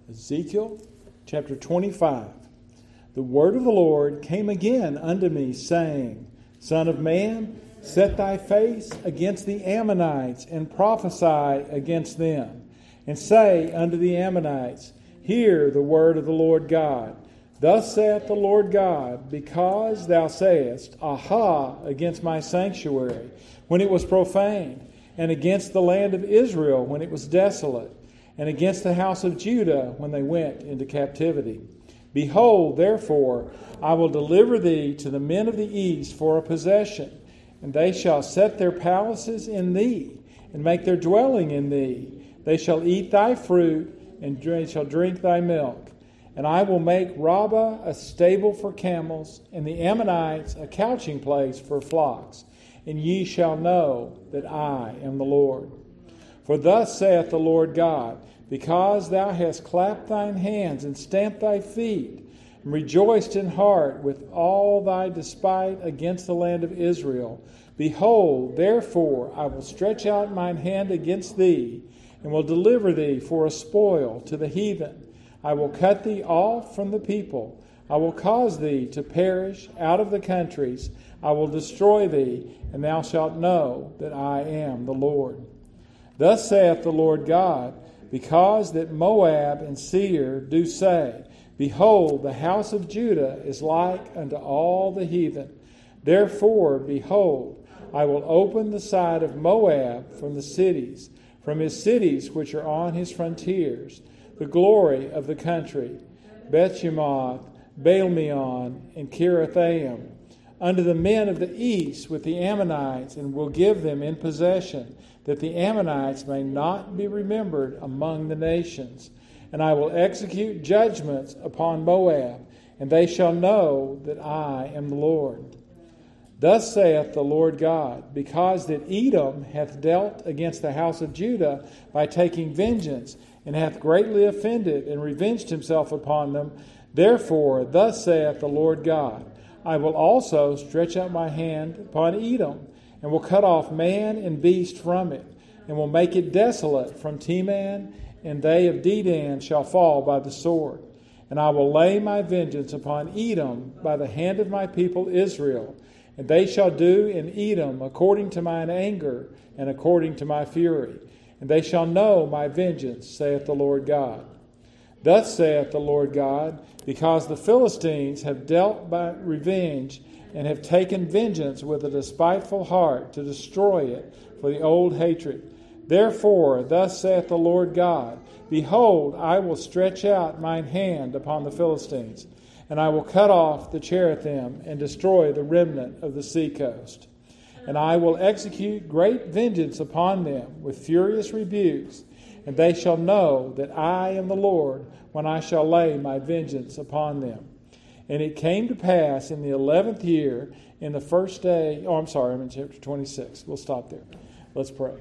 Ezekiel chapter 25. The word of the Lord came again unto me, saying, Son of man, set thy face against the Ammonites, and prophesy against them, and say unto the Ammonites, Hear the word of the Lord God. Thus saith the Lord God, because thou sayest, Aha, against my sanctuary, when it was profaned, and against the land of Israel, when it was desolate, and against the house of Judah, when they went into captivity. Behold, therefore, I will deliver thee to the men of the east for a possession, and they shall set their palaces in thee, and make their dwelling in thee. They shall eat thy fruit, and they shall drink thy milk. And I will make Rabbah a stable for camels, and the Ammonites a couching place for flocks. And ye shall know that I am the Lord. For thus saith the Lord God, because thou hast clapped thine hands and stamped thy feet, and rejoiced in heart with all thy despite against the land of Israel, behold, therefore I will stretch out mine hand against thee, and will deliver thee for a spoil to the heathen. I will cut thee off from the people. I will cause thee to perish out of the countries. I will destroy thee, and thou shalt know that I am the Lord. Thus saith the Lord God, because that Moab and Seir do say, Behold, the house of Judah is like unto all the heathen. Therefore, behold, I will open the side of Moab from the cities, from his cities which are on his frontiers, the glory of the country, Bethshemoth, Baalmeon, and Kirithaim, unto the men of the east with the Ammonites, and will give them in possession, that the Ammonites may not be remembered among the nations. And I will execute judgments upon Moab, and they shall know that I am the Lord. Thus saith the Lord God, because that Edom hath dealt against the house of Judah by taking vengeance, and hath greatly offended and revenged himself upon them, therefore thus saith the Lord God, I will also stretch out my hand upon Edom, and will cut off man and beast from it, and will make it desolate from Teman, and they of Dedan shall fall by the sword. And I will lay my vengeance upon Edom by the hand of my people Israel, and they shall do in Edom according to mine anger and according to my fury. And they shall know my vengeance, saith the Lord God. Thus saith the Lord God, because the Philistines have dealt by revenge, and have taken vengeance with a despiteful heart to destroy it for the old hatred. Therefore, thus saith the Lord God, Behold, I will stretch out mine hand upon the Philistines, and I will cut off the cherubim, and destroy the remnant of the seacoast. And I will execute great vengeance upon them with furious rebukes, and they shall know that I am the Lord when I shall lay my vengeance upon them. And it came to pass in the 11th year, in the first day... I'm in chapter 26. We'll stop there. Let's pray.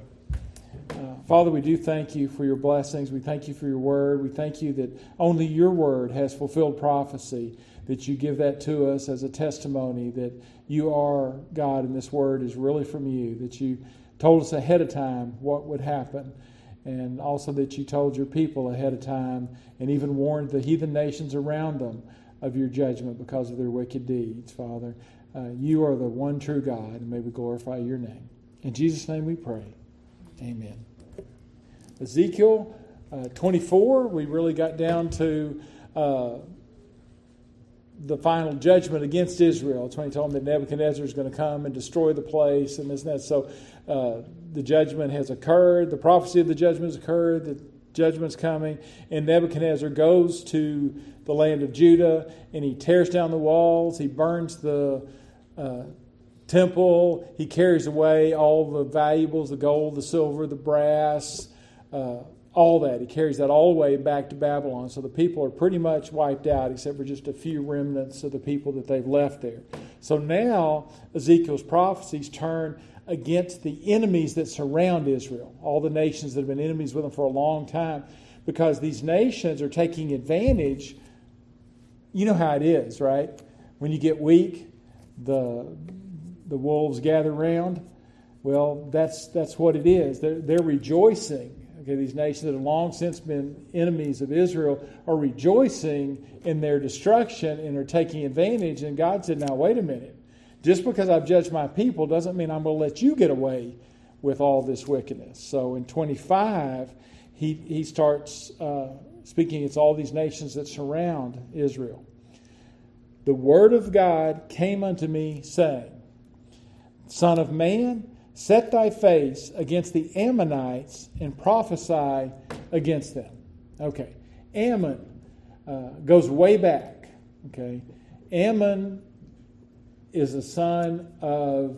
Father, we do thank you for your blessings. We thank you for your word. We thank you that only your word has fulfilled prophecy, that you give that to us as a testimony that you are God and this word is really from you, that you told us ahead of time what would happen, and also that you told your people ahead of time and even warned the heathen nations around them of your judgment because of their wicked deeds, Father. You are the one true God, and may we glorify your name. In Jesus' name we pray. Amen. Ezekiel 24, we really got down to the final judgment against Israel. It's when he told them that Nebuchadnezzar is going to come and destroy the place and this and that. So the judgment has occurred. The prophecy of the judgment has occurred. The judgment's coming. And Nebuchadnezzar goes to the land of Judah, and he tears down the walls. He burns the temple. He carries away all the valuables, the gold, the silver, the brass, all that. He carries that all the way back to Babylon. So the people are pretty much wiped out, except for just a few remnants of the people that they've left there. So now Ezekiel's prophecies turn against the enemies that surround Israel, all the nations that have been enemies with them for a long time, because these nations are taking advantage. You know how it is, right? When you get weak, the wolves gather round. Well, that's what it is. They're rejoicing okay, these nations that have long since been enemies of Israel, are rejoicing in their destruction and are taking advantage. And God said, now wait a minute. Just because I've judged my people doesn't mean I'm going to let you get away with all this wickedness. So in 25, he starts speaking against all these nations that surround Israel. The word of God came unto me, saying, Son of man, set thy face against the Ammonites and prophesy against them. Okay, Ammon goes way back. Okay, Ammon is a son of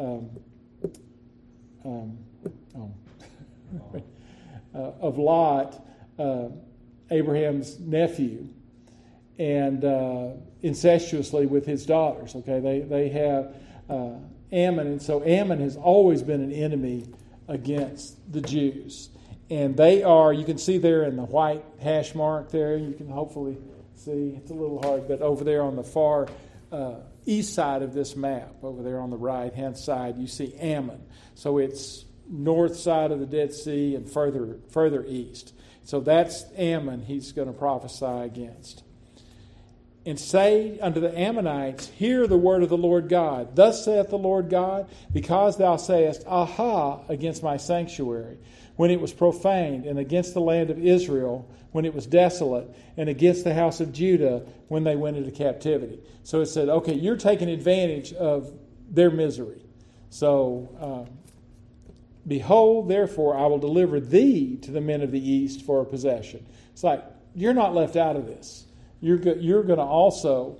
Lot, Abraham's nephew, and incestuously with his daughters. Okay, they have Ammon, and so Ammon has always been an enemy against the Jews. And they are, you can see there in the white hash mark there, you can hopefully see, it's a little hard, but over there on the far east side of this map, over there on the right-hand side, you see Ammon. So it's north side of the Dead Sea and further east. So that's Ammon he's going to prophesy against. And say unto the Ammonites, Hear the word of the Lord God. Thus saith the Lord God, because thou sayest, Aha, against my sanctuary, when it was profaned, and against the land of Israel, when it was desolate, and against the house of Judah, when they went into captivity. So it said, okay, you're taking advantage of their misery. So, behold, therefore, I will deliver thee to the men of the east for a possession. It's like, you're not left out of this. You're going to also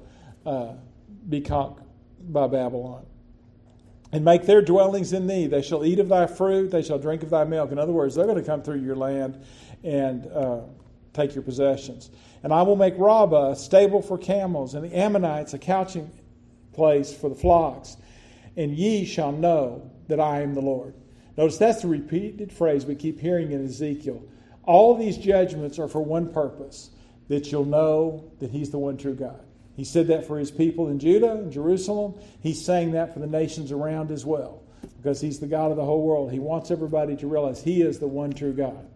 be conquered by Babylon. And make their dwellings in thee. They shall eat of thy fruit. They shall drink of thy milk. In other words, they're going to come through your land and take your possessions. And I will make Rabbah a stable for camels, and the Ammonites a couching place for the flocks. And ye shall know that I am the Lord. Notice that's the repeated phrase we keep hearing in Ezekiel. All these judgments are for one purpose, that you'll know that He's the one true God. He said that for His people in Judah and Jerusalem. He's saying that for the nations around as well, because He's the God of the whole world. He wants everybody to realize He is the one true God.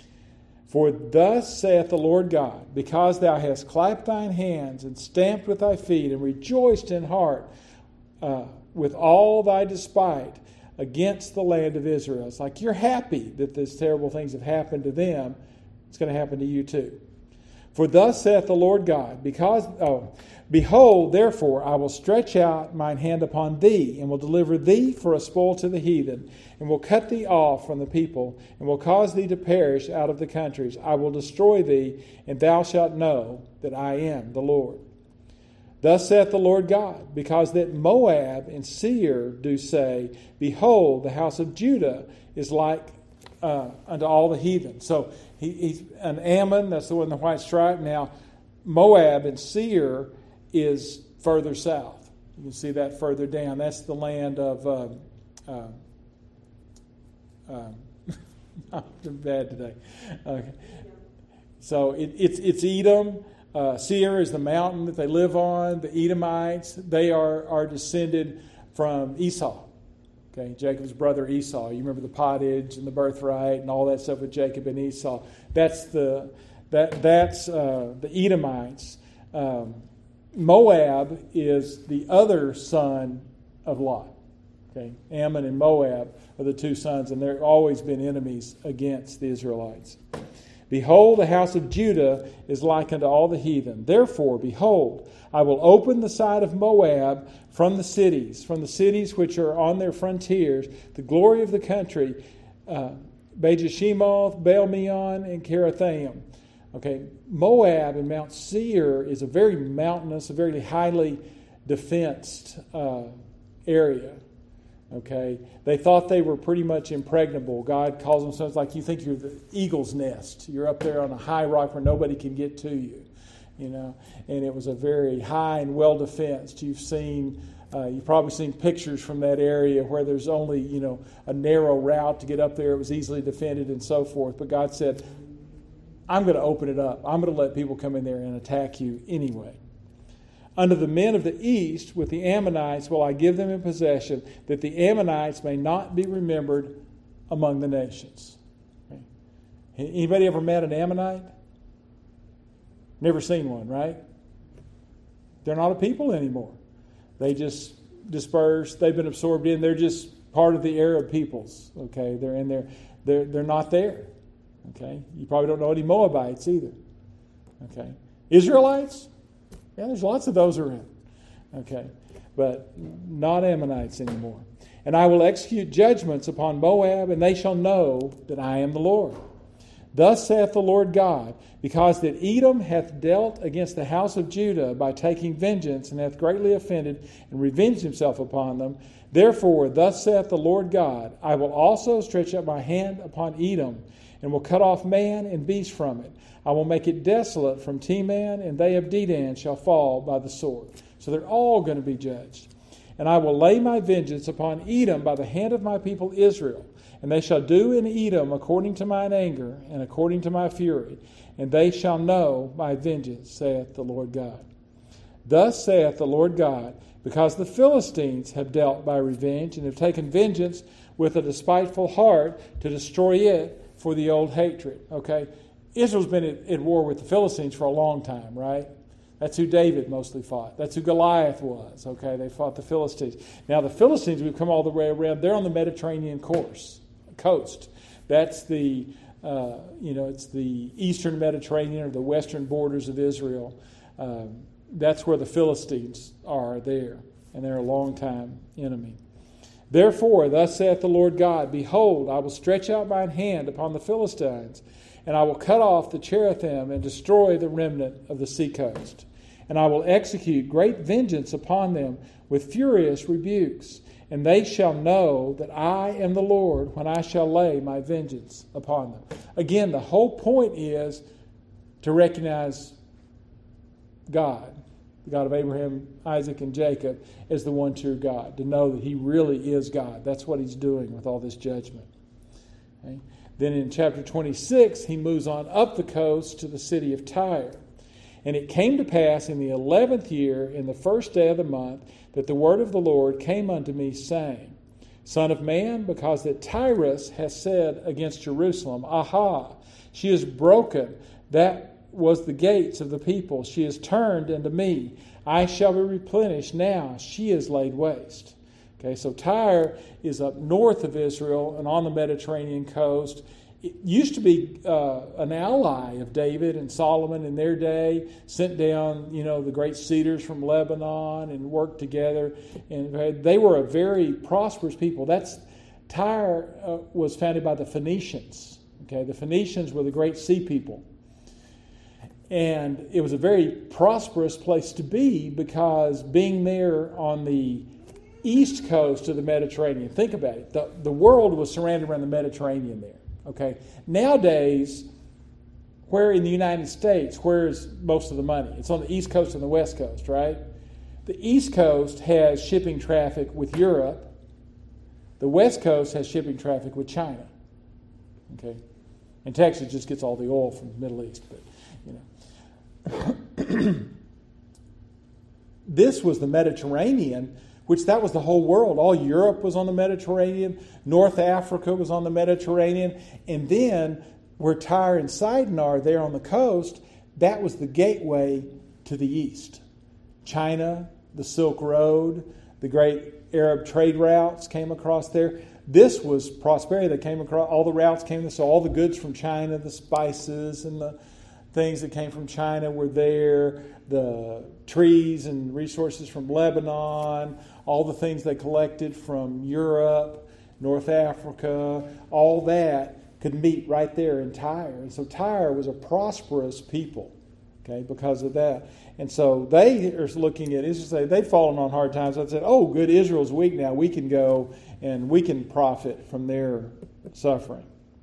For thus saith the Lord God, because thou hast clapped thine hands and stamped with thy feet and rejoiced in heart with all thy despite against the land of Israel. It's like you're happy that these terrible things have happened to them. It's going to happen to you too. For thus saith the Lord God, behold, therefore, I will stretch out mine hand upon thee, and will deliver thee for a spoil to the heathen, and will cut thee off from the people, and will cause thee to perish out of the countries. I will destroy thee, and thou shalt know that I am the Lord. Thus saith the Lord God, because that Moab and Seir do say, Behold, the house of Judah is like unto all the heathen. So he's an Ammon, that's the one in the white stripe. Now, Moab and Seir is further south. You can see that further down. That's the land of... I'm bad today. Okay. So it's Edom. Seir is the mountain that they live on. The Edomites, they are descended from Esau. Okay, Jacob's brother Esau. You remember the pottage and the birthright and all that stuff with Jacob and Esau. That's the Edomites. Moab is the other son of Lot. Okay, Ammon and Moab are the two sons, and they've always been enemies against the Israelites. Behold, the house of Judah is like unto all the heathen. Therefore, behold, I will open the side of Moab from the cities which are on their frontiers, the glory of the country, Bejeshimoth, Baal-meon, and Kerathaim. Okay, Moab and Mount Seir is a very mountainous, a very highly defensed area. Okay, they thought they were pretty much impregnable. God calls them something like you think you're the eagle's nest. You're up there on a high rock where nobody can get to you, you know. And it was a very high and well defensed. You've probably seen pictures from that area where there's only, you know, a narrow route to get up there. It was easily defended and so forth. But God said, I'm going to open it up. I'm going to let people come in there and attack you anyway. Unto the men of the east with the Ammonites will I give them in possession, that the Ammonites may not be remembered among the nations. Okay. Anybody ever met an Ammonite? Never seen one, right? They're not a people anymore. They just dispersed. They've been absorbed in. They're just part of the Arab peoples. Okay, they're in there. They're not there. Okay, you probably don't know any Moabites either. Okay, Israelites? Yeah, there's lots of those around. Okay, but not Ammonites anymore. And I will execute judgments upon Moab, and they shall know that I am the Lord. Thus saith the Lord God, because that Edom hath dealt against the house of Judah by taking vengeance, and hath greatly offended and revenged himself upon them, therefore thus saith the Lord God, I will also stretch up my hand upon Edom, and will cut off man and beast from it. I will make it desolate from Teman, and they of Dedan shall fall by the sword. So they're all going to be judged. And I will lay my vengeance upon Edom by the hand of my people Israel. And they shall do in Edom according to mine anger and according to my fury. And they shall know my vengeance, saith the Lord God. Thus saith the Lord God, because the Philistines have dealt by revenge and have taken vengeance with a despiteful heart to destroy it for the old hatred. Okay? Israel's been at war with the Philistines for a long time, right? That's who David mostly fought. That's who Goliath was. Okay, they fought the Philistines. Now the Philistines, we've come all the way around. They're on the Mediterranean coast. That's the, it's the eastern Mediterranean or the western borders of Israel. That's where the Philistines are there, and they're a long-time enemy. Therefore, thus saith the Lord God, behold, I will stretch out mine hand upon the Philistines, and I will cut off the cherubim and destroy the remnant of the seacoast. And I will execute great vengeance upon them with furious rebukes. And they shall know that I am the Lord when I shall lay my vengeance upon them. Again, the whole point is to recognize God, the God of Abraham, Isaac, and Jacob, as the one true God. To know that He really is God. That's what He's doing with all this judgment. Okay? Then in chapter 26, he moves on up the coast to the city of Tyre. And it came to pass in the 11th year, in the first day of the month, that the word of the Lord came unto me, saying, Son of man, because that Tyrus hath said against Jerusalem, Aha, she is broken, that was the gates of the people. She is turned unto me. I shall be replenished now. She is laid waste. Okay, so Tyre is up north of Israel and on the Mediterranean coast. It used to be an ally of David and Solomon in their day, sent down, the great cedars from Lebanon and worked together. And they were a very prosperous people. Tyre was founded by the Phoenicians. Okay, the Phoenicians were the great sea people. And it was a very prosperous place to be because being there on the east coast of the Mediterranean. Think about it. The world was surrounded around the Mediterranean there. Okay. Nowadays, where in the United States, where's most of the money? It's on the east coast and the west coast, right? The east coast has shipping traffic with Europe. The west coast has shipping traffic with China. Okay. And Texas just gets all the oil from the Middle East, but this was the Mediterranean, which that was the whole world. All Europe was on the Mediterranean. North Africa was on the Mediterranean. And then where Tyre and Sidon are, there on the coast, that was the gateway to the east. China, the Silk Road, the great Arab trade routes came across there. This was prosperity that came across. All the routes came, so all the goods from China, the spices and the things that came from China were there. The trees and resources from Lebanon, all the things they collected from Europe, North Africa, all that could meet right there in Tyre. And so Tyre was a prosperous people, okay, because of that. And so they are looking at Israel, they'd fallen on hard times. They said, oh, good, Israel's weak now. We can go and we can profit from their suffering.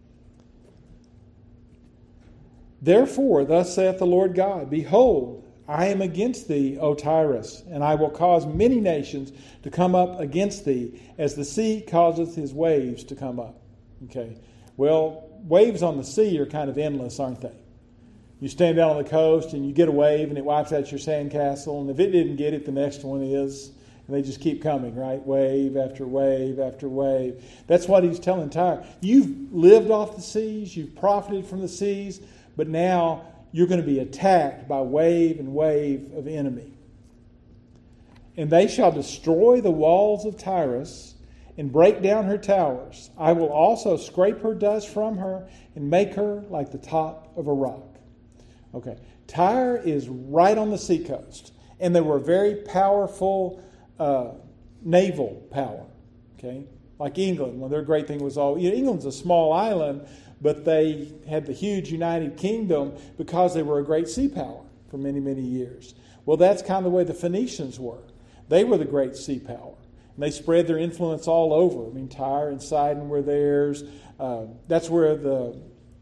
Therefore, thus saith the Lord God, Behold, I am against thee, O Tyrus, and I will cause many nations to come up against thee, as the sea causeth his waves to come up. Okay. Well, waves on the sea are kind of endless, aren't they? You stand down on the coast and you get a wave and it wipes out your sandcastle, and if it didn't get it, the next one is. And they just keep coming, right? Wave after wave after wave. That's what he's telling Tyre. You've lived off the seas. You've profited from the seas. But now you're going to be attacked by wave and wave of enemy. And they shall destroy the walls of Tyrus and break down her towers. I will also scrape her dust from her and make her like the top of a rock. Okay, Tyre is right on the seacoast. And they were a very powerful naval power. Okay, like England. Well, their great thing was England's a small island, but they had the huge United Kingdom because they were a great sea power for many, many years. Well, that's kind of the way the Phoenicians were. They were the great sea power. And they spread their influence all over. I mean, Tyre and Sidon were theirs. That's where the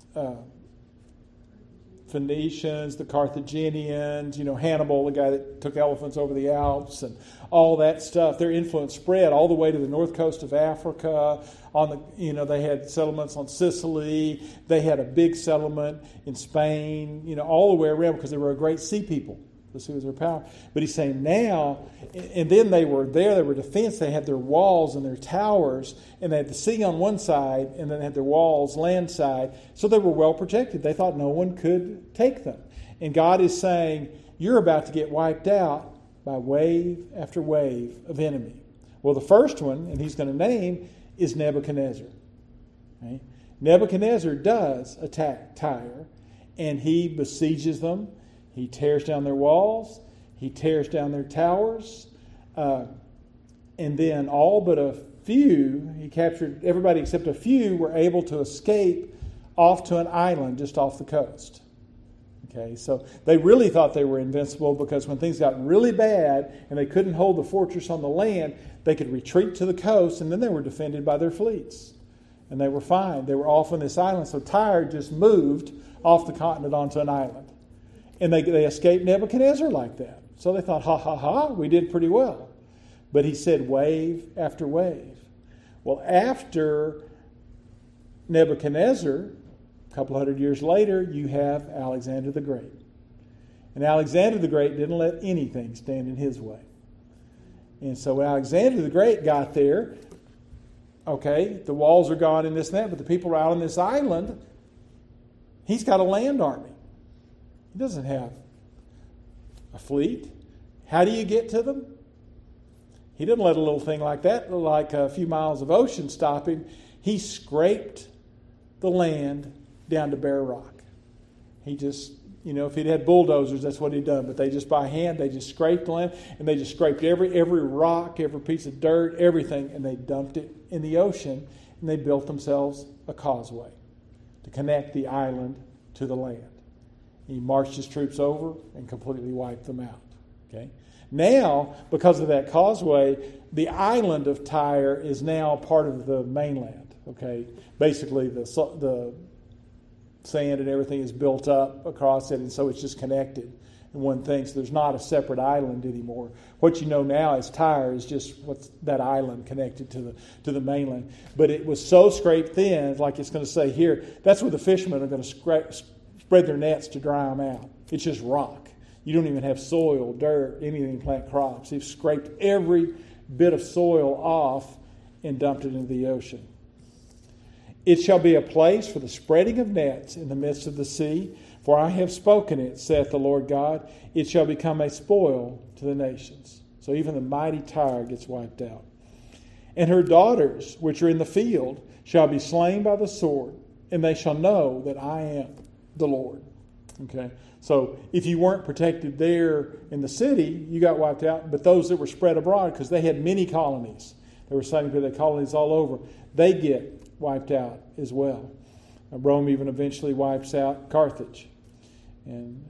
Phoenicians, the Carthaginians, Hannibal, the guy that took elephants over the Alps, and all that stuff. Their influence spread all the way to the north coast of Africa. They had settlements on Sicily. They had a big settlement in Spain. All the way around because they were a great sea people. The sea was their power. But he's saying now, and then they were there. They were defense. They had their walls and their towers, and they had the sea on one side, and then they had their walls land side. So they were well protected. They thought no one could take them. And God is saying, you're about to get wiped out by wave after wave of enemy. Well, the first one, and he's going to name, is Nebuchadnezzar. Okay? Nebuchadnezzar does attack Tyre, and he besieges them. He tears down their walls. He tears down their towers. And then all but a few, he captured everybody except a few, were able to escape off to an island just off the coast. Okay, so they really thought they were invincible because when things got really bad and they couldn't hold the fortress on the land, they could retreat to the coast, and then they were defended by their fleets. And they were fine. They were off on this island. So Tyre just moved off the continent onto an island. And they escaped Nebuchadnezzar like that. So they thought, ha, ha, ha, we did pretty well. But he said wave after wave. Well, after Nebuchadnezzar, a couple hundred years later, you have Alexander the Great. And Alexander the Great didn't let anything stand in his way. And so Alexander the Great got there. Okay, the walls are gone and this and that, but the people are out on this island. He's got a land army. He doesn't have a fleet. How do you get to them? He didn't let a little thing like that, like a few miles of ocean, stop him. He scraped the land down to bare rock. He just, if he'd had bulldozers, that's what he'd done. But they just by hand, they just scraped the land, and they just scraped every rock, every piece of dirt, everything, and they dumped it in the ocean, and they built themselves a causeway to connect the island to the land. He marched his troops over and completely wiped them out. Okay. Now, because of that causeway, the island of Tyre is now part of the mainland. Okay. Basically, the sand and everything is built up across it, and so it's just connected in one thing. So there's not a separate island anymore. What you know now as Tyre is just what's that island connected to the mainland. But it was so scraped thin, like it's going to say here. That's where the fishermen are going to spread their nets to dry them out. It's just rock. You don't even have soil, dirt, anything to plant crops. They've scraped every bit of soil off and dumped it into the ocean. It shall be a place for the spreading of nets in the midst of the sea, for I have spoken it, saith the Lord God. It shall become a spoil to the nations. So even the mighty Tyre gets wiped out. And her daughters, which are in the field, shall be slain by the sword, and they shall know that I am the Lord. Okay, so if you weren't protected there in the city, you got wiped out. But those that were spread abroad, because they had many colonies, they were starting to build colonies all over, they get wiped out as well. Rome even eventually wipes out Carthage. And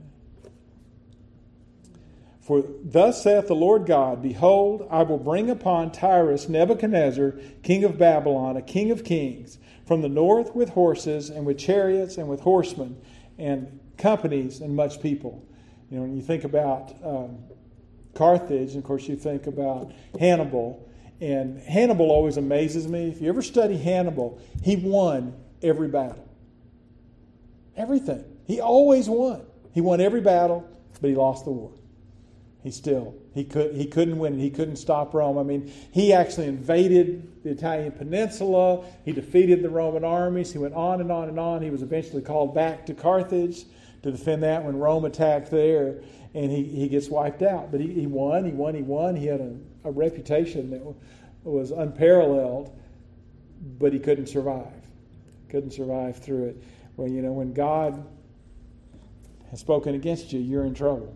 for thus saith the Lord God, behold, I will bring upon Tyrus Nebuchadnezzar, king of Babylon, a king of kings, from the north with horses and with chariots and with horsemen and companies and much people. When you think about Carthage, and of course you think about Hannibal, and Hannibal always amazes me. If you ever study Hannibal, he won every battle. Everything. He always won. He won every battle, but he lost the war. He couldn't win it. He couldn't stop Rome. I mean, he actually invaded the Italian peninsula. He defeated the Roman armies. He went on and on and on. He was eventually called back to Carthage to defend that when Rome attacked there, and he gets wiped out. But he won. He had a reputation that was unparalleled, but he couldn't survive. Couldn't survive through it. Well, when God has spoken against you, you're in trouble.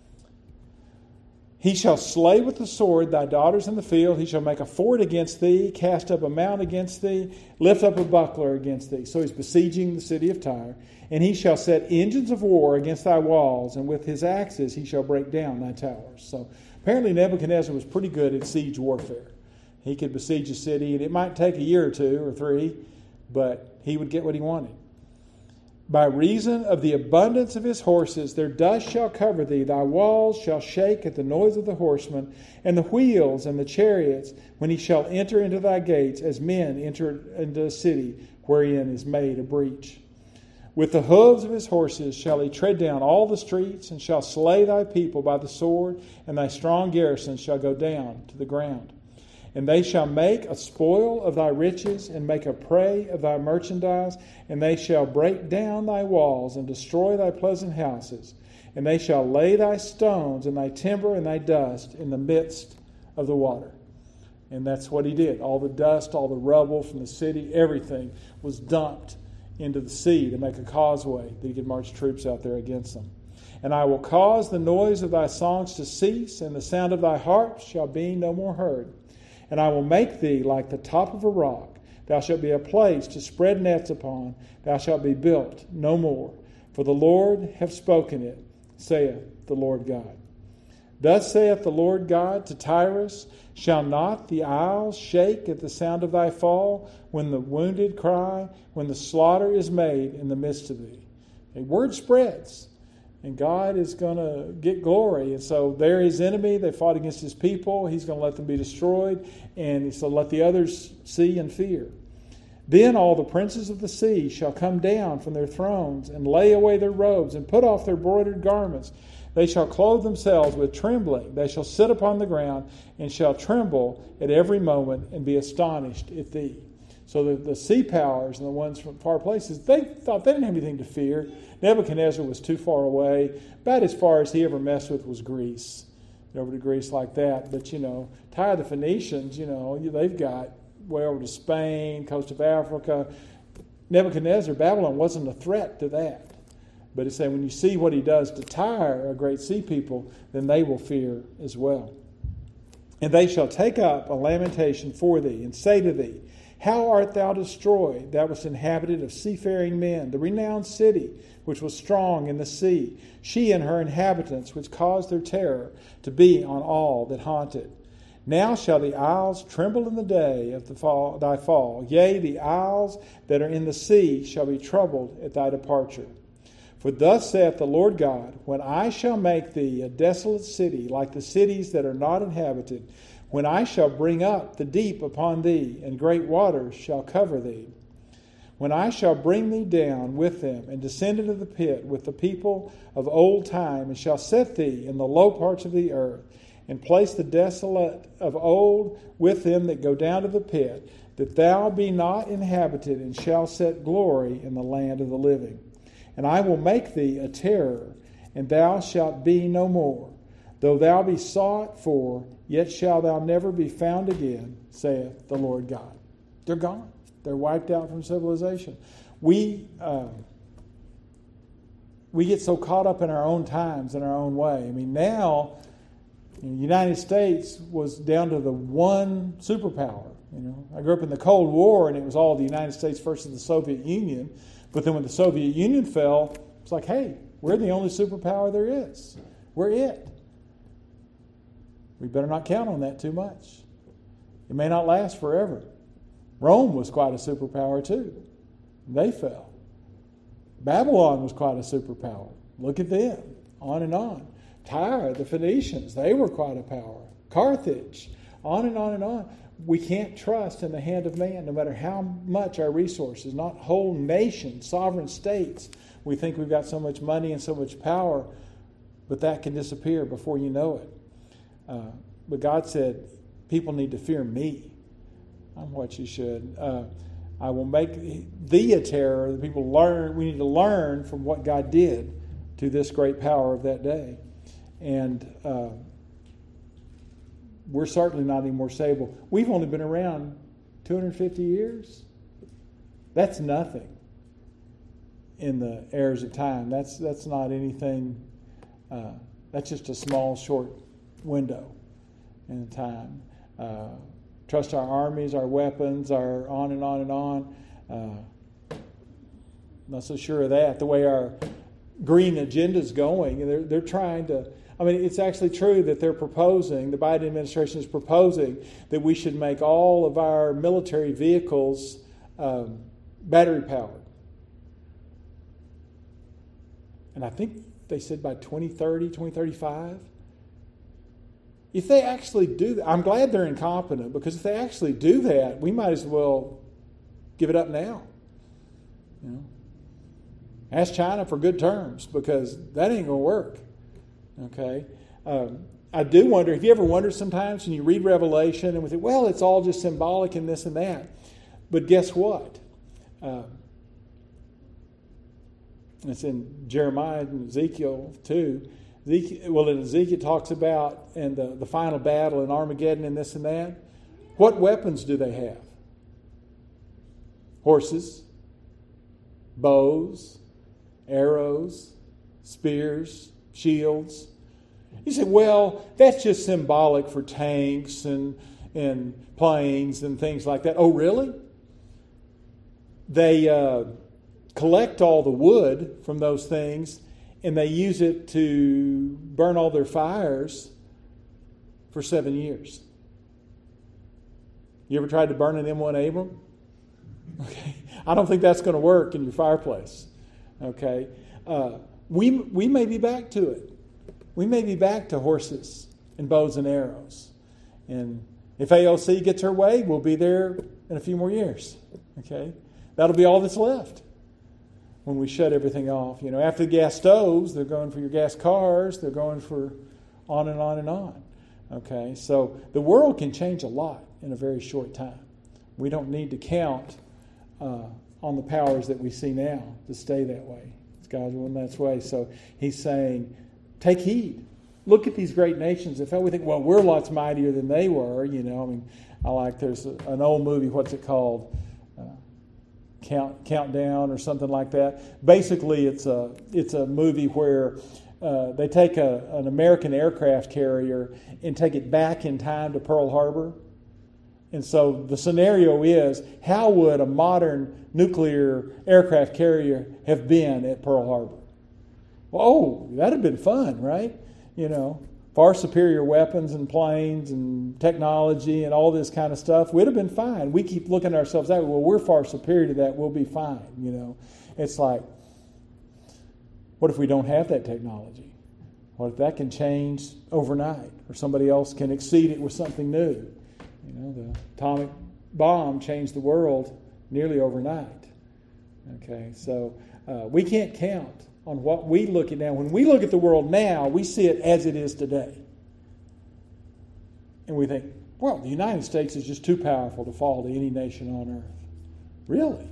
He shall slay with the sword thy daughters in the field. He shall make a fort against thee, cast up a mount against thee, lift up a buckler against thee. So he's besieging the city of Tyre. And he shall set engines of war against thy walls, and with his axes he shall break down thy towers. So apparently Nebuchadnezzar was pretty good at siege warfare. He could besiege a city, and it might take a year or 2 or 3, but he would get what he wanted. By reason of the abundance of his horses, their dust shall cover thee. Thy walls shall shake at the noise of the horsemen, and the wheels and the chariots, when he shall enter into thy gates, as men enter into a city wherein is made a breach. With the hooves of his horses shall he tread down all the streets, and shall slay thy people by the sword, and thy strong garrisons shall go down to the ground. And they shall make a spoil of thy riches, and make a prey of thy merchandise, and they shall break down thy walls, and destroy thy pleasant houses. And they shall lay thy stones, and thy timber, and thy dust in the midst of the water. And that's what he did. All the dust, all the rubble from the city, everything was dumped into the sea to make a causeway that he could march troops out there against them. And I will cause the noise of thy songs to cease, and the sound of thy harps shall be no more heard. And I will make thee like the top of a rock. Thou shalt be a place to spread nets upon. Thou shalt be built no more. For the Lord hath spoken it, saith the Lord God. Thus saith the Lord God to Tyrus, shall not the isles shake at the sound of thy fall, when the wounded cry, when the slaughter is made in the midst of thee? A word spreads, and God is going to get glory. And so they're his enemy. They fought against his people. He's going to let them be destroyed, and he's going to let the others see and fear. Then all the princes of the sea shall come down from their thrones, and lay away their robes, and put off their broidered garments. They shall clothe themselves with trembling. They shall sit upon the ground, and shall tremble at every moment, and be astonished at thee. So the sea powers and the ones from far places, they thought they didn't have anything to fear. Nebuchadnezzar was too far away. About as far as he ever messed with was Greece. Over to Greece like that. But, Tyre, the Phoenicians, they've got way over to Spain, coast of Africa. Nebuchadnezzar, Babylon wasn't a threat to that. But it's saying when you see what he does to Tyre, a great sea people, then they will fear as well. And they shall take up a lamentation for thee, and say to thee, how art thou destroyed, thou wast inhabited of seafaring men, the renowned city, which was strong in the sea, she and her inhabitants, which caused their terror to be on all that haunt it. Now shall the isles tremble in the day of thy fall. Yea, the isles that are in the sea shall be troubled at thy departure. For thus saith the Lord God, when I shall make thee a desolate city, like the cities that are not inhabited, when I shall bring up the deep upon thee, and great waters shall cover thee, when I shall bring thee down with them, and descend into the pit with the people of old time, and shall set thee in the low parts of the earth, and place the desolate of old with them that go down to the pit, that thou be not inhabited, and shall set glory in the land of the living. And I will make thee a terror, and thou shalt be no more. Though thou be sought for, yet shalt thou never be found again, saith the Lord God. They're gone. They're wiped out from civilization. We get so caught up in our own times, in our own way. I mean, now, the United States was down to the one superpower. I grew up in the Cold War, and it was all the United States versus the Soviet Union. But then when the Soviet Union fell, it's like, hey, we're the only superpower there is. We're it. We better not count on that too much. It may not last forever. Rome was quite a superpower too. They fell. Babylon was quite a superpower. Look at them. On and on. Tyre, the Phoenicians, they were quite a power. Carthage. On and on and on. We can't trust in the hand of man, no matter how much our resources, not whole nations, sovereign states. We think we've got so much money and so much power. but that can disappear before you know it. But God said, people need to fear me. I'm what you should. I will make thee a terror. The people learn. We need to learn from what God did to this great power of that day. And we're certainly not any more stable. We've only been around 250 years. That's nothing in the heirs of time. That's not anything. That's just a small, short window in time. Trust our armies, our weapons, our on and on and on. Not so sure of that. The way our green agenda's going, they're trying to. I mean, it's actually true that they're proposing. The Biden administration is proposing that we should make all of our military vehicles battery powered. And I think they said by 2030, 2035. If they actually do that, I'm glad they're incompetent, because if they actually do that, we might as well give it up now. You know, ask China for good terms, because that ain't going to work. Okay? I do wonder, have you ever wondered sometimes when you read Revelation and we think, well, it's all just symbolic and this and that. But guess what? It's in Jeremiah and Ezekiel too. Ezekiel talks about and the final battle in Armageddon and this and that. What weapons do they have? Horses, bows, arrows, spears, shields. You say, well, that's just symbolic for tanks and planes and things like that. Oh, really? They collect all the wood from those things and they use it to burn all their fires for 7 years. You ever tried to burn an M1 Abram? Okay, I don't think that's going to work in your fireplace. Okay, we may be back to it. We may be back to horses and bows and arrows. And if AOC gets her way, we'll be there in a few more years. Okay, that'll be all that's left when we shut everything off. You know, after the gas stoves, they're going for your gas cars. They're going for on and on and on. Okay, so the world can change a lot in a very short time. We don't need to count on the powers that we see now to stay that way. It's God's will and that's way. So he's saying, take heed. Look at these great nations. In fact, we think, well, we're lots mightier than they were. You know, I mean, there's an old movie, what's it called? Countdown or something like that. Basically, it's a movie where they take an American aircraft carrier and take it back in time to Pearl Harbor. And so the scenario is, how would a modern nuclear aircraft carrier have been at Pearl Harbor? Well, oh, that'd have been fun, right? You know, far superior weapons and planes and technology and all this kind of stuff. We'd have been fine. We keep looking at ourselves that way. Well, we're far superior to that. We'll be fine, you know. It's like, what if we don't have that technology? What if that can change overnight, or somebody else can exceed it with something new? You know, the atomic bomb changed the world nearly overnight. Okay, so we can't count on what we look at now. When we look at the world now, we see it as it is today. And we think, well, the United States is just too powerful to fall to any nation on earth. Really?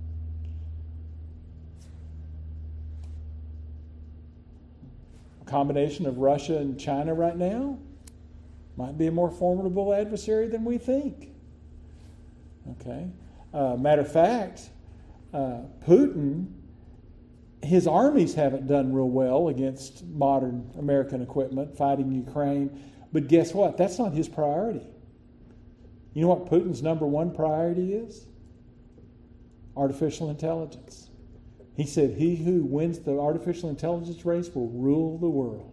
A combination of Russia and China right now might be a more formidable adversary than we think. Okay. Matter of fact, Putin, his armies haven't done real well against modern American equipment fighting Ukraine. But guess what? That's not his priority. You know what Putin's number one priority is? Artificial intelligence. He said, he who wins the artificial intelligence race will rule the world.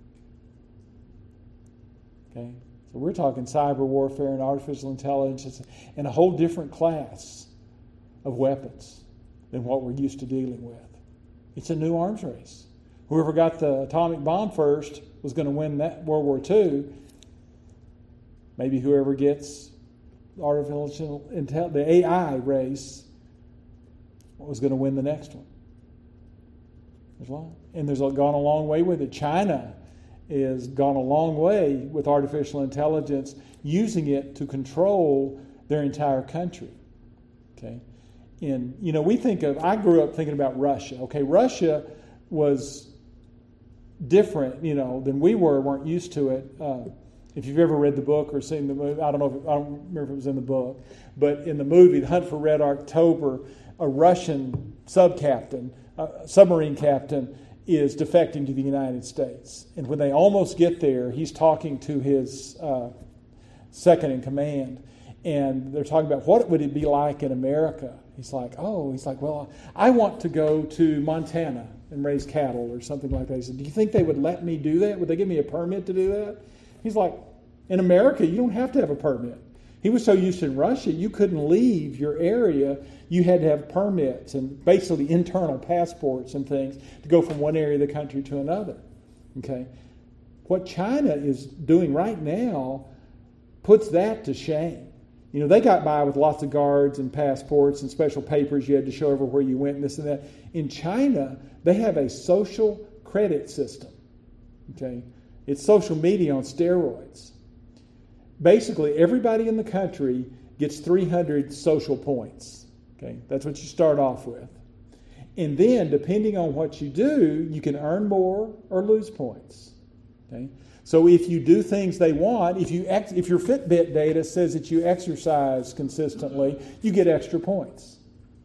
Okay? So we're talking cyber warfare and artificial intelligence and a whole different class of weapons than what we're used to dealing with. It's a new arms race. Whoever got the atomic bomb first was going to win that World War II. Maybe whoever gets the AI race was going to win the next one. There's a lot. And there's gone a long way with it. China has gone a long way with artificial intelligence, using it to control their entire country. Okay? And, I grew up thinking about Russia. Okay, Russia was different, than we weren't used to it. If you've ever read the book or seen the movie, I don't remember if it was in the book, but in the movie, The Hunt for Red October, a Russian submarine captain is defecting to the United States. And when they almost get there, he's talking to his second in command. And they're talking about what would it be like in America. He's like, well, I want to go to Montana and raise cattle or something like that. He said, do you think they would let me do that? Would they give me a permit to do that? He's like, in America, you don't have to have a permit. He was so used to in Russia, you couldn't leave your area. You had to have permits and basically internal passports and things to go from one area of the country to another. Okay? What China is doing right now puts that to shame. They got by with lots of guards and passports and special papers you had to show everywhere you went and this and that. In China, they have a social credit system. Okay? It's social media on steroids. Basically, everybody in the country gets 300 social points. Okay? That's what you start off with. And then, depending on what you do, you can earn more or lose points. Okay? So if you do things they want, if your Fitbit data says that you exercise consistently, you get extra points.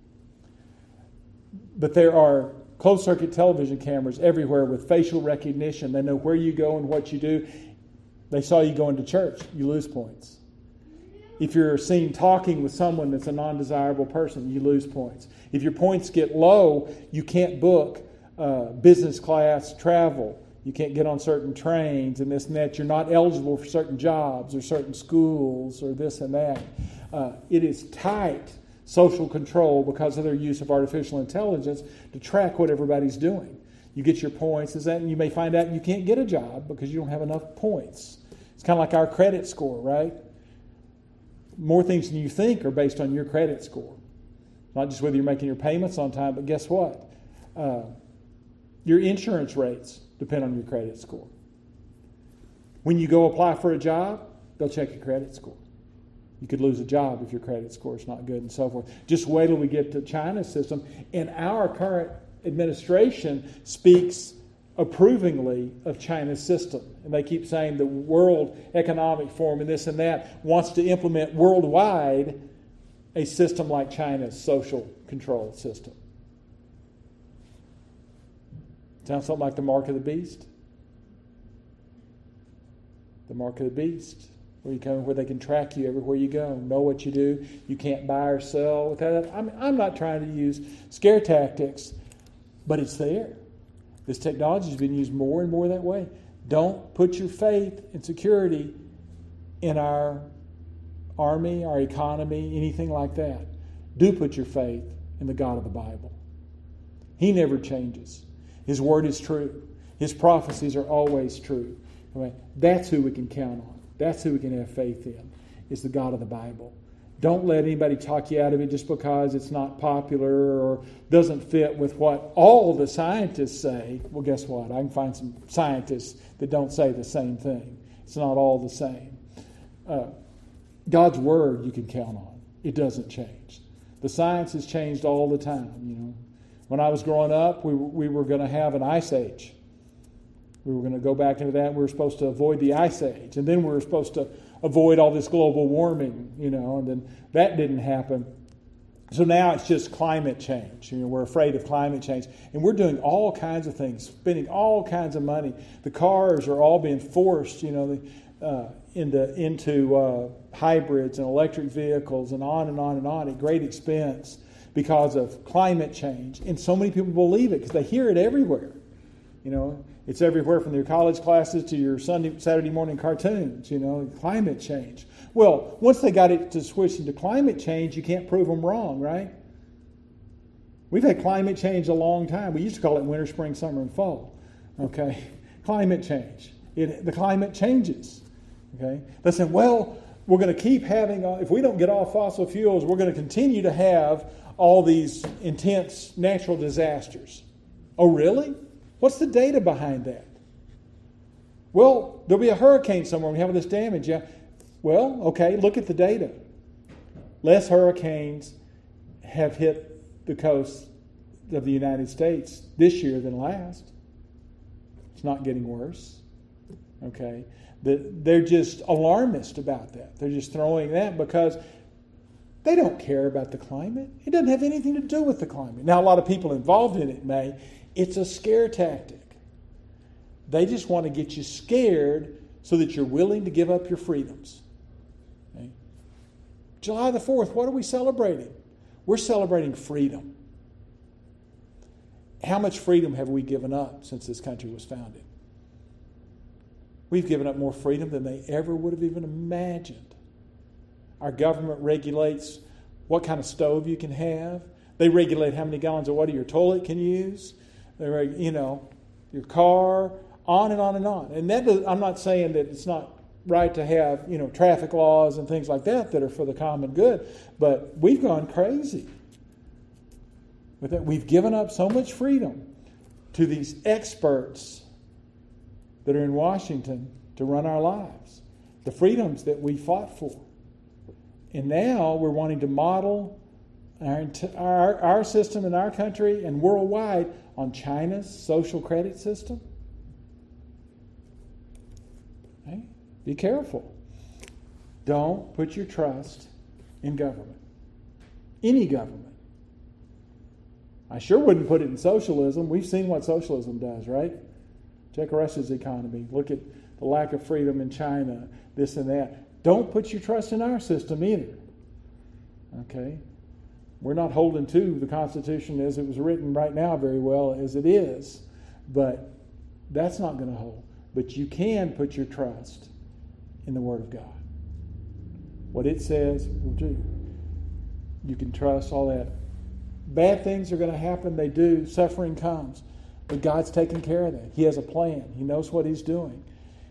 But there are closed-circuit television cameras everywhere with facial recognition. They know where you go and what you do. They saw you going to church, you lose points. If you're seen talking with someone that's a non-desirable person, you lose points. If your points get low, you can't book business class travel. You can't get on certain trains and this and that. You're not eligible for certain jobs or certain schools or this and that. It is tight social control because of their use of artificial intelligence to track what everybody's doing. You get your points, and you may find out you can't get a job because you don't have enough points. It's kind of like our credit score, right? More things than you think are based on your credit score. Not just whether you're making your payments on time, but guess what? Your insurance rates depend on your credit score. When you go apply for a job, they'll check your credit score. You could lose a job if your credit score is not good and so forth. Just wait till we get to China's system. And our current administration speaks approvingly of China's system. And they keep saying the World Economic Forum and this and that wants to implement worldwide a system like China's social control system. Sounds something like the mark of the beast. The mark of the beast. Where they can track you everywhere you go, know what you do. You can't buy or sell without that. I'm not trying to use scare tactics, but it's there. This technology has been used more and more that way. Don't put your faith and security in our army, our economy, anything like that. Do put your faith in the God of the Bible. He never changes. His word is true. His prophecies are always true. That's who we can count on. That's who we can have faith in, is the God of the Bible. Don't let anybody talk you out of it just because it's not popular or doesn't fit with what all the scientists say. Well, guess what? I can find some scientists that don't say the same thing. It's not all the same. God's word you can count on. It doesn't change. The science has changed all the time. When I was growing up, we were going to have an ice age. We were going to go back into that. We were supposed to avoid the ice age. And then we were supposed to avoid all this global warming, and then that didn't happen. So now it's just climate change. We're afraid of climate change. And we're doing all kinds of things, spending all kinds of money. The cars are all being forced, into hybrids and electric vehicles and on and on and on at great expense because of climate change. And so many people believe it because they hear it everywhere. It's everywhere from your college classes to your Saturday morning cartoons, climate change. Well, once they got it to switch into climate change, you can't prove them wrong, right? We've had climate change a long time. We used to call it winter, spring, summer, and fall. Okay? Climate change. The climate changes. Okay? They said, well, we're going to keep having, if we don't get off fossil fuels, we're going to continue to have all these intense natural disasters. Oh, really? What's the data behind that? Well, there'll be a hurricane somewhere and we have this damage. Yeah. Well, okay, look at the data. Less hurricanes have hit the coast of the United States this year than last. It's not getting worse. Okay. They're just alarmist about that. They're just throwing that because they don't care about the climate. It doesn't have anything to do with the climate. Now, a lot of people involved in it may. It's a scare tactic. They just want to get you scared so that you're willing to give up your freedoms. Okay? July the 4th, what are we celebrating? We're celebrating freedom. How much freedom have we given up since this country was founded? We've given up more freedom than they ever would have even imagined. Our government regulates what kind of stove you can have. They regulate how many gallons of water your toilet can use. They your car, on and on and on. And I'm not saying that it's not right to have, traffic laws and things like that are for the common good, but we've gone crazy with that. We've given up so much freedom to these experts that are in Washington to run our lives, the freedoms that we fought for. And now we're wanting to model our system in our country and worldwide on China's social credit system. Okay? Be careful. Don't put your trust in government. Any government. I sure wouldn't put it in socialism. We've seen what socialism does, right? Check Russia's economy. Look at the lack of freedom in China, this and that. Don't put your trust in our system either. Okay? We're not holding to the Constitution as it was written right now very well as it is. But that's not going to hold. But you can put your trust in the Word of God. What it says will do. You can trust all that. Bad things are going to happen. They do. Suffering comes. But God's taking care of that. He has a plan. He knows what He's doing.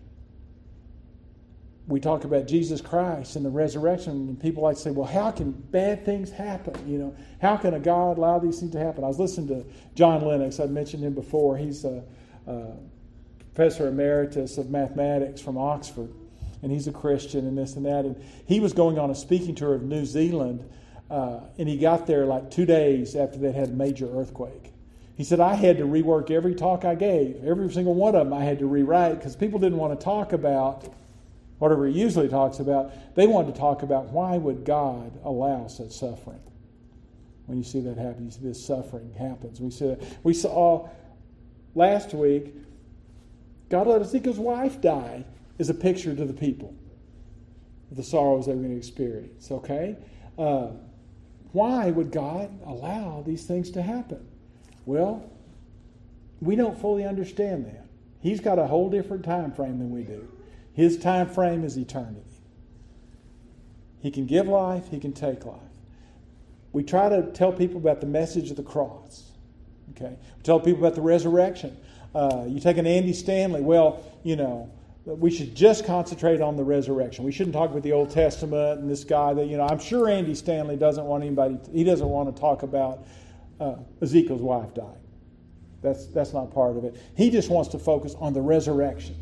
We talk about Jesus Christ and the resurrection, and people like to say, well, how can bad things happen? How can a God allow these things to happen? I was listening to John Lennox. I've mentioned him before. He's a professor emeritus of mathematics from Oxford, and he's a Christian and this and that. And he was going on a speaking tour of New Zealand, and he got there like 2 days after they had a major earthquake. He said, I had to rework every talk I gave. Every single one of them I had to rewrite because people didn't want to talk about whatever he usually talks about. They wanted to talk about why would God allow such suffering. When you see that happen, you see this suffering happens. We saw last week, God let Ezekiel's wife die is a picture to the people of the sorrows they were going to experience. Okay? Why would God allow these things to happen? Well, we don't fully understand that. He's got a whole different time frame than we do. His time frame is eternity. He can give life, He can take life. We try to tell people about the message of the cross. Okay? We tell people about the resurrection. You take an Andy Stanley, we should just concentrate on the resurrection. We shouldn't talk about the Old Testament and this guy that, I'm sure Andy Stanley doesn't want he doesn't want to talk about Ezekiel's wife dying. That's not part of it. He just wants to focus on the resurrection.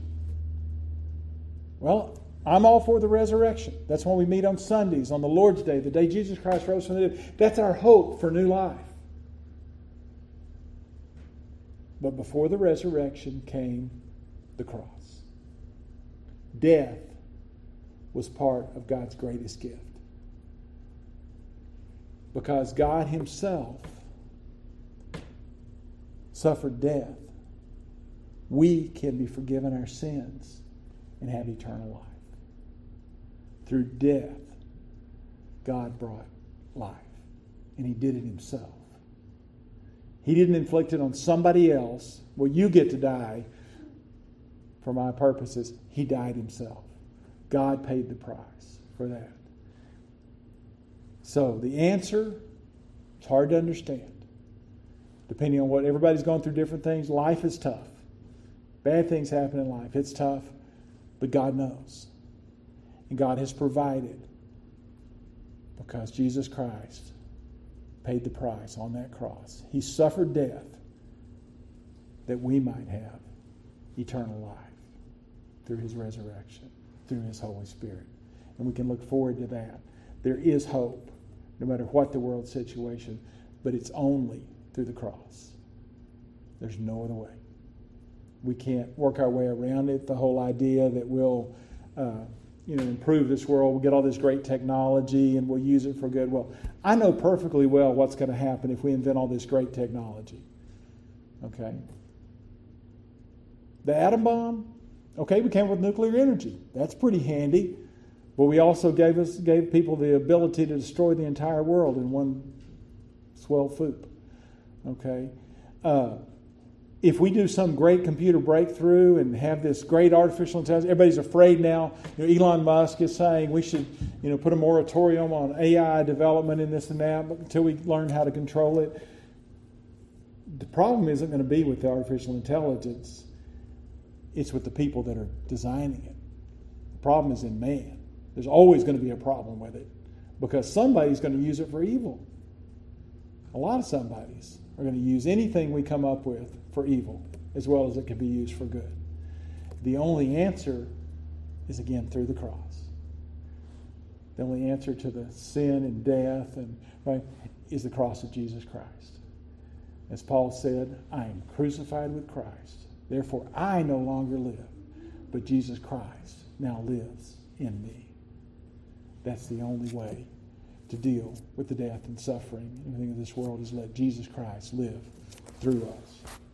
Well, I'm all for the resurrection. That's when we meet on Sundays, on the Lord's Day, the day Jesus Christ rose from the dead. That's our hope for new life. But before the resurrection came the cross. Death was part of God's greatest gift. Because God Himself suffered death, we can be forgiven our sins and have eternal life. Through death, God brought life. And He did it Himself. He didn't inflict it on somebody else. Well, you get to die for my purposes. He died Himself. God paid the price for that. So the answer, it's hard to understand. Depending on what everybody's going through different things, life is tough. Bad things happen in life. It's tough. But God knows. And God has provided because Jesus Christ paid the price on that cross. He suffered death that we might have eternal life through his resurrection, through his Holy Spirit. And we can look forward to that. There is hope, no matter what the world situation, but it's only through the cross. There's no other way. We can't work our way around it. The whole idea that we'll improve this world, we'll get all this great technology and we'll use it for good. Well, I know perfectly well what's going to happen if we invent all this great technology. Okay? The atom bomb, okay, we came up with nuclear energy. That's pretty handy. But we also gave people the ability to destroy the entire world in one swell swoop. Okay? If we do some great computer breakthrough and have this great artificial intelligence, everybody's afraid now. Elon Musk is saying we should, put a moratorium on AI development and this and that until we learn how to control it. The problem isn't going to be with the artificial intelligence. It's with the people that are designing it. The problem is in man. There's always going to be a problem with it because somebody's going to use it for evil. A lot of somebodies are going to use anything we come up with for evil as well as it can be used for good. The only answer is, again, through the cross. The only answer to the sin and death is the cross of Jesus Christ. As Paul said, I am crucified with Christ. Therefore, I no longer live, but Jesus Christ now lives in me. That's the only way to deal with the death and suffering and everything of this world is let Jesus Christ live through us.